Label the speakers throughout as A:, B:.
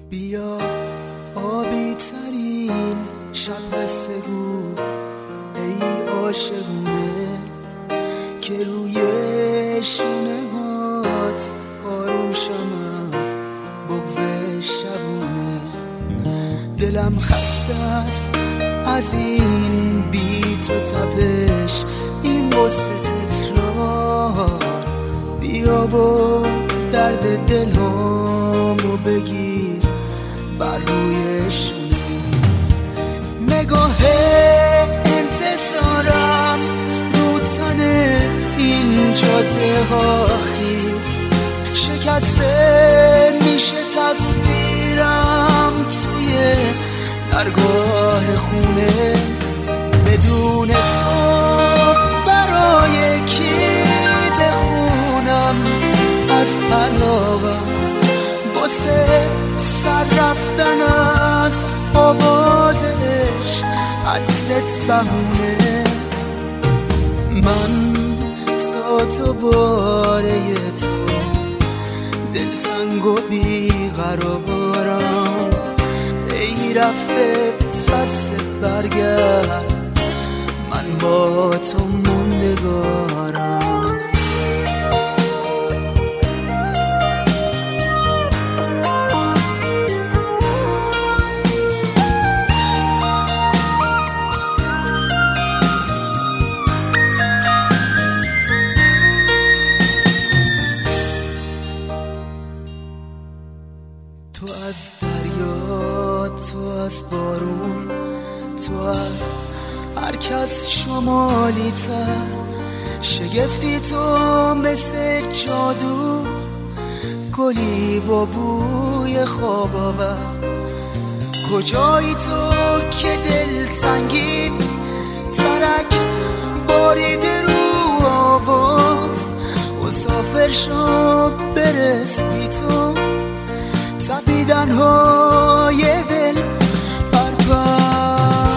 A: بیا آبی ترین شب قصه گو ای عاشقونه که روی شونه هات آروم شم از بغض شبونه. دلم خسته است از این بی تو تپش، این قصه تکرار. بیا و درد دلامو بگیر بر روی شونه. نگاه انتظارم رو تن این جاده ها خیز شکسته میشه تصویرم توی درگاه خونه. بدون تو برای کی بخونم از علاقم واسه سر رفتن از آوازش عطرت بهونه. من تا تو باره تو دلتنگ و بیقرارم، ای رفته پس برگرد من با تو موندگارم. تو از دریا، تو از بارون، تو از هر کس شمالی تر، شگفتی تو مثل جادو، گلی با بوی خواب آور. کجایی تو که دل تنگی ترک باریده رو آواز، مسافر شو برس بی تو تپیدن های دل پرپر.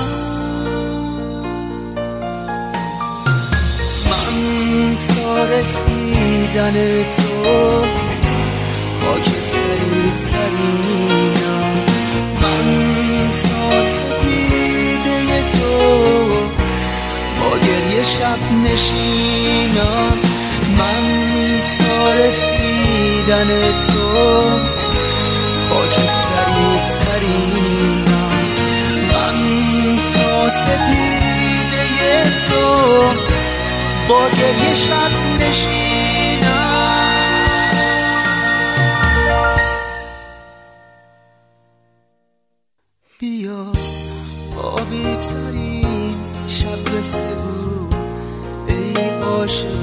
A: من تا رسیدن تو خاک سری ترینم، من تا سپیده تو با گریه شب نشینم، من تا رسیدن تو خاک سری ترینم، من تا سپیده تو با گریه شب نشینم. بیا آبی ترین شب قصه گو ای عاشق